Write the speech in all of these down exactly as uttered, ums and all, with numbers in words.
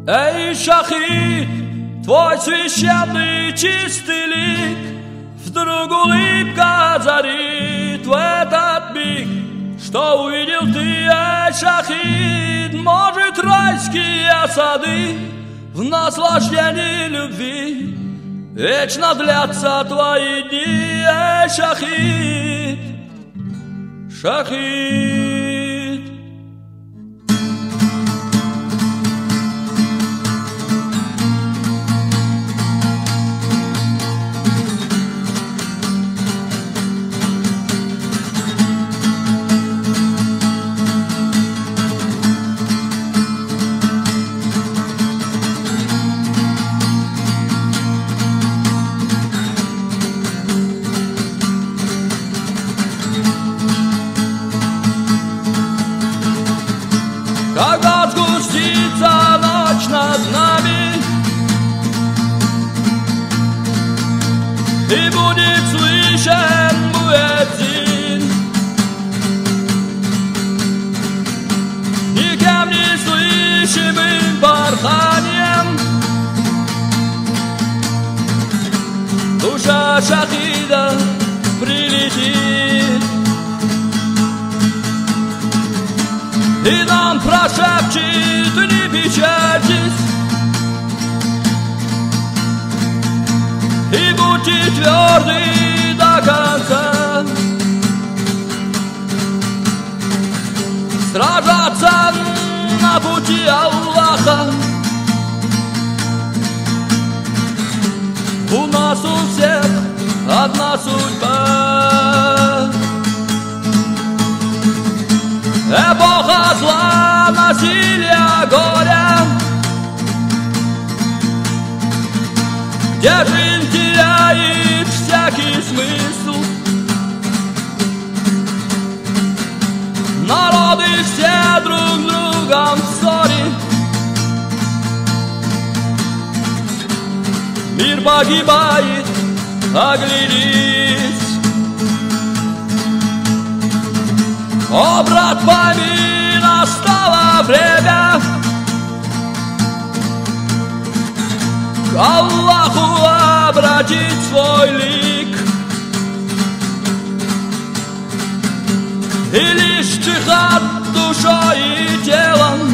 Эй, шахид, твой священный чистый лик вдруг улыбка озарит в этот миг. Что увидел ты, эй, шахид? Может, райские сады в наслаждении любви вечно длятся твои дни, эй, шахид, шахид. Когда сгустится ночь над нами и будет слышен муэдзин, никем не слышимым барханием, душа шахида прилетит и нам прошепчет: не печальтесь и будьте тверды до конца. Сражаться на пути Аллаха у нас у всех одна судьба. Эпоха зла, насилия, горя, где жизнь теряет всякий смысл. Народы все друг с другом в ссоре, мир погибает, оглянись. О, брат, пойми, настало время к Аллаху обратить свой лик, и лишь джихад душой и телом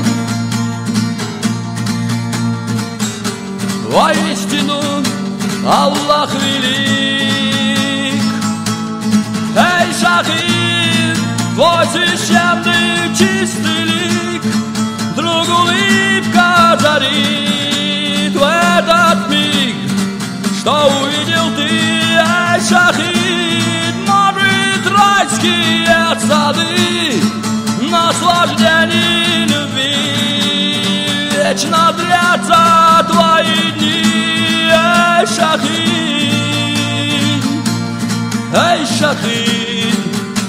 воистину Аллах велик. Эй, шахид, твой священный чистый лик вдруг улыбка озарит в этот миг. Что увидел ты, эй, шахид? Может, райские сады наслаждений любви вечно длятся твои дни, эй, шахид, эй, шахид,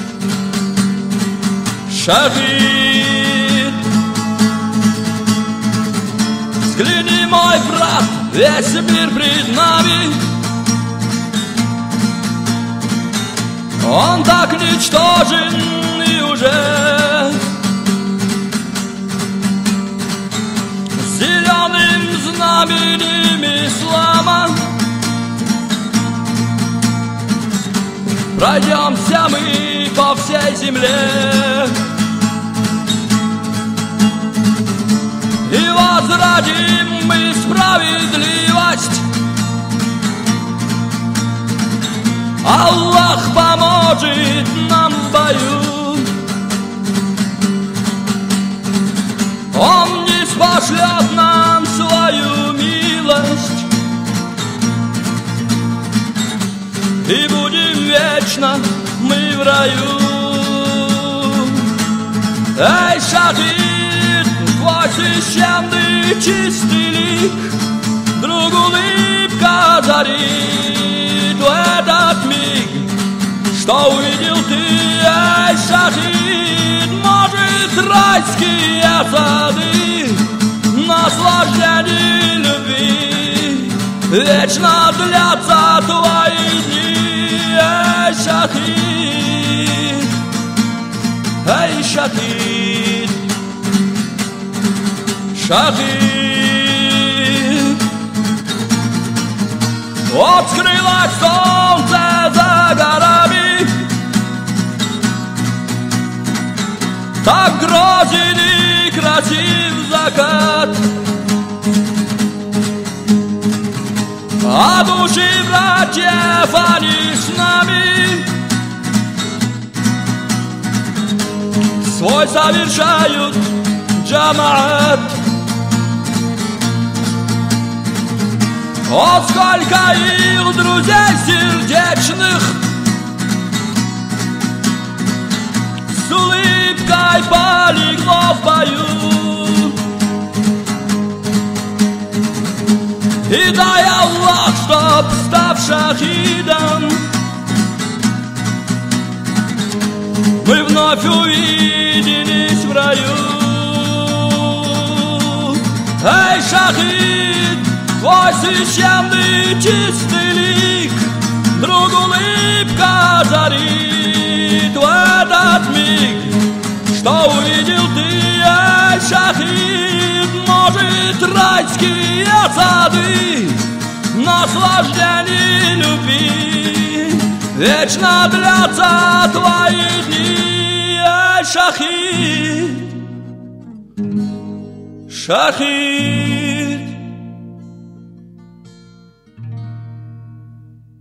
шахид. Взгляни, мой брат, весь мир пред нами, он так ничтожен и уже зеленым знаменем ислама пройдемся мы по всей земле и возродим мы справедливость. Аллах поможет нам в бою, Он не спошлет нам свою милость, и будем вечно мы в раю. Эй, шахид, твой священный чистый лик вдруг улыбка озарит в этот миг. Что увидел ты, эй, шахид? Может, райские сады наслаждений любви вечно длятся твои дни, эй, шахид, эй, шахид, шахид. Вот скрылось солнце за горами, так грозен и красив закат, а души братьев они с нами свой совершают джамаат. О, сколько их друзей сердечных с улыбкой полегло в бою. И дай Аллах, чтоб, став шахидом, мы вновь увиделись в раю. Эй, шахид, твой священный чистый лик вдруг улыбка озарит в этот миг, что увидел ты, эй, шахид. Может, райские сады наслаждений любви вечно длятся твои дни, эй, шахид, шахид.